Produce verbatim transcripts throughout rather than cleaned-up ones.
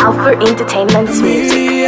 Alpha Entertainment's music.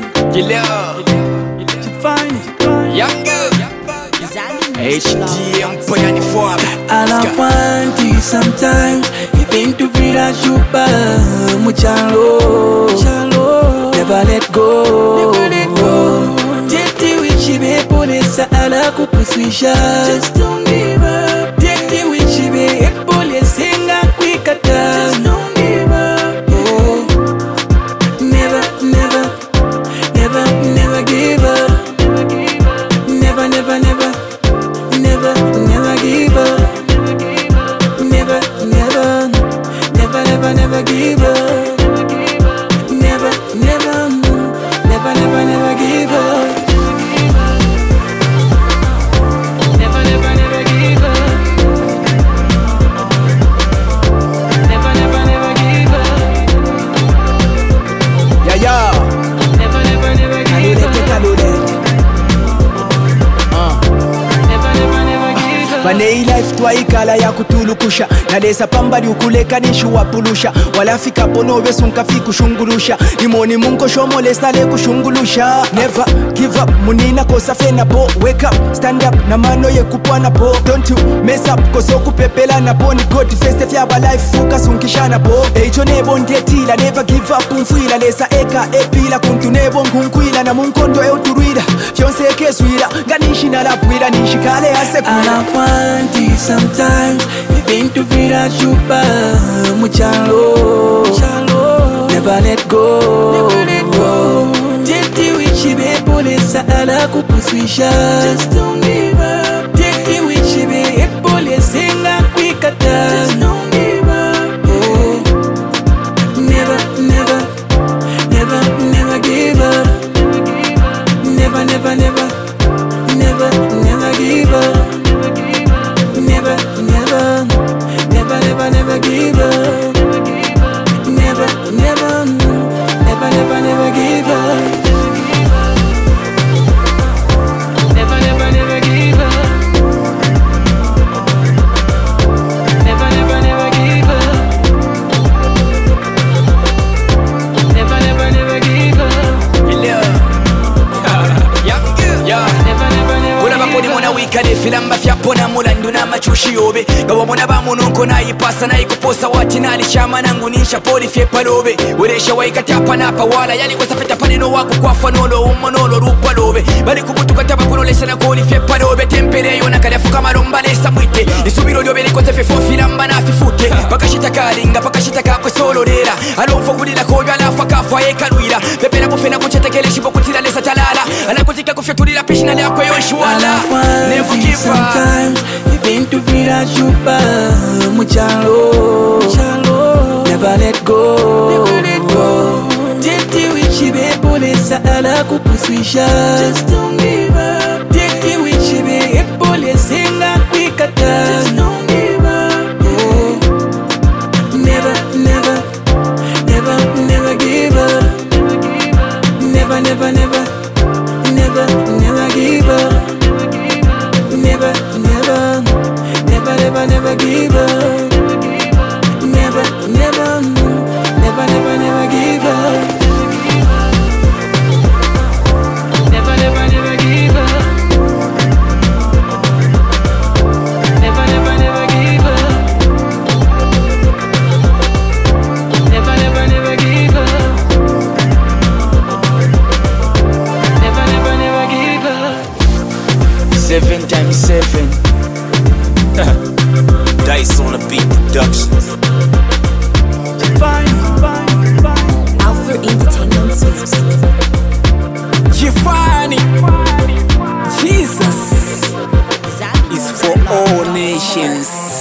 Younger H D Empire ni form. All I want is sometimes even to feel a chupa muchalo, never let go, never let go. Tete wichi be polesa ala kupuswisha. Just don't give up. Tete wichi be polesa nga kwikata. Just don't give up. Oh, never, never, never, never give up. Never, never, never, never, never give up. Never, never, never, never, never give up. Never, never, never, never, never give up. Never, never, never give up. Never, never, never give up. Yeah, yeah. Never, never, never give up. Banei life twaikala ya kutulukusha naleza pambali ukulekanisha wapulusha walafika pono besunka fikushungulusha imoni munko shomolesa le kushungulusha. Never give up munina kosa fena po. Wake up, stand up na mano ye kupwana po. Don't you mess up koso kupepela na po. Ni God feste fyaba life focus unkishana po. Ejo nebo ndietila never give up unfuila leza eka epila kuntu nebo nkunkuila na munkondo e uturuida fyonse keswila ganishi na lapwila nishikale asekula. Sometimes even to feel a chupa muchalo, never let go, never let go. Tete wichi be polesa ala kupuswisha. Just don't give up. Tete wichi be polesa nga kwikata. Just don't give up. Oh, never, never, never, never give up. Never, never, never, never, never give up. Never, never, never, never, never give up. Never, never, never, never, never give up. Never, never, never give up. Never, never, never give up. Never, never, never give up. Yeah. Never, never, never. Kula bakoni mona wikale filamba fyapona mulandu na machushi yobe. Gawa mona ba munonko na ipasa na ikuposa wati nali chama nangu nisha poli fye palobe. Uresha waikati hapa na pawala yani kwa safeta paneno wako kwa fanolo umonolo rupa lobe. Bali kubutu kataba kunolesha na koli fye palobe. Tempere yona kaliafu kama romba lesa mwite. Isubiro lyobe liko tefe fo filamba na fifute. Pakashita kalinga pakashita kakwe solo lera. Alonfo kudila koyo alafa kafa eka luila. Pepela kufena kuchetekele shibo kutila lesa talala. Anakutika kufya tulila pishina liako yoshuala. Never give up. Sometimes even to feel a chupa muchalo, never let go, never let go. Tete wichi be polesa ala kupuswisha. Just don't give up. Tete wichi be polesa nga kwikata. Just don't give up. Oh, never, never, never, never give up. Never, never, never, never, never give up. Never, never, never, never, never give up. Never, never, never, never, never give up. Never, never, never give up. Never, never, never give up. Never, never, never give up. Never, never, never give up. Seven times seven. Dice on the beat productions. Fine, fine, fine. Alpha Entertainment's music. Giovanni, Jesus is for all nations.